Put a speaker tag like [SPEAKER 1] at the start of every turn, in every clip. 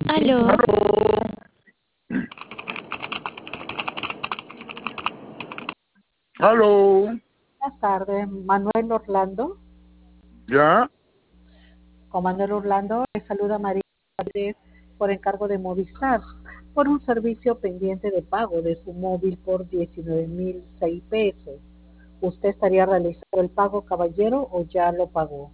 [SPEAKER 1] Aló,
[SPEAKER 2] Aló,
[SPEAKER 3] Buenas tardes, Manuel Orlando.
[SPEAKER 2] ya,
[SPEAKER 3] Con Manuel Orlando le saluda María por encargo de Movistar por un servicio pendiente de pago de su móvil por 19.006 pesos. ¿Usted estaría realizando el pago, caballero, o ya lo pagó?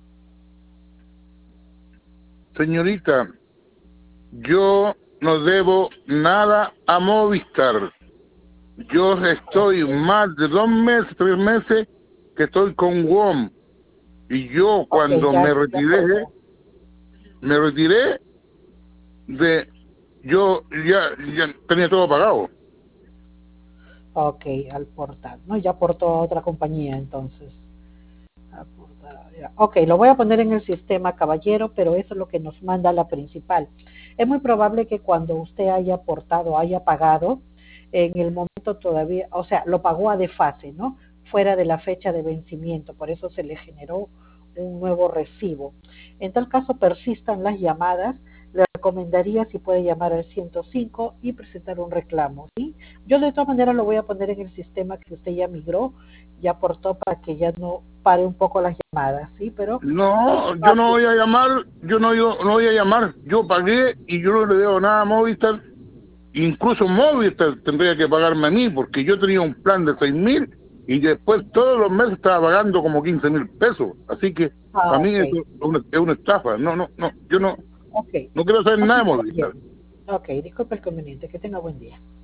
[SPEAKER 2] señorita, yo no debo nada a Movistar. Yo estoy
[SPEAKER 3] Ok,
[SPEAKER 2] más de 2 meses, 3 meses que estoy con WOM. Y yo
[SPEAKER 3] ok,
[SPEAKER 2] cuando
[SPEAKER 3] ya pagó.
[SPEAKER 2] me retiré de, ya tenía todo pagado.
[SPEAKER 3] Ok, al portal, ¿no? Ya portó a otra compañía, entonces. Ok, lo voy a poner en el sistema, caballero, pero eso es lo que nos manda la principal. Es muy probable que cuando usted haya aportado, haya pagado, en el momento todavía, o sea, lo pagó a desfase, ¿no? Fuera de la fecha de vencimiento, por eso se le generó un nuevo recibo. En tal caso, persistan las llamadas, le recomendaría si puede llamar al 105 y presentar un reclamo, ¿sí? Yo de todas maneras lo voy a poner en el sistema que usted ya migró, ya aportó para que ya no pare un poco las llamadas, ¿sí? Pero
[SPEAKER 2] No, yo no
[SPEAKER 3] rápido.
[SPEAKER 2] voy a llamar, yo no voy a llamar. Yo pagué y yo no le debo nada a Movistar. Incluso Movistar tendría que pagarme a mí, porque yo tenía un plan de 6.000 y después todos los meses estaba pagando como 15.000 pesos. Así que para mí
[SPEAKER 3] Ok,
[SPEAKER 2] eso es una estafa. No, no, no, yo no,
[SPEAKER 3] ok,
[SPEAKER 2] no quiero saber
[SPEAKER 3] ok,
[SPEAKER 2] nada de
[SPEAKER 3] caballero.
[SPEAKER 2] Movistar.
[SPEAKER 3] Ok, disculpe el conveniente, que tenga buen día.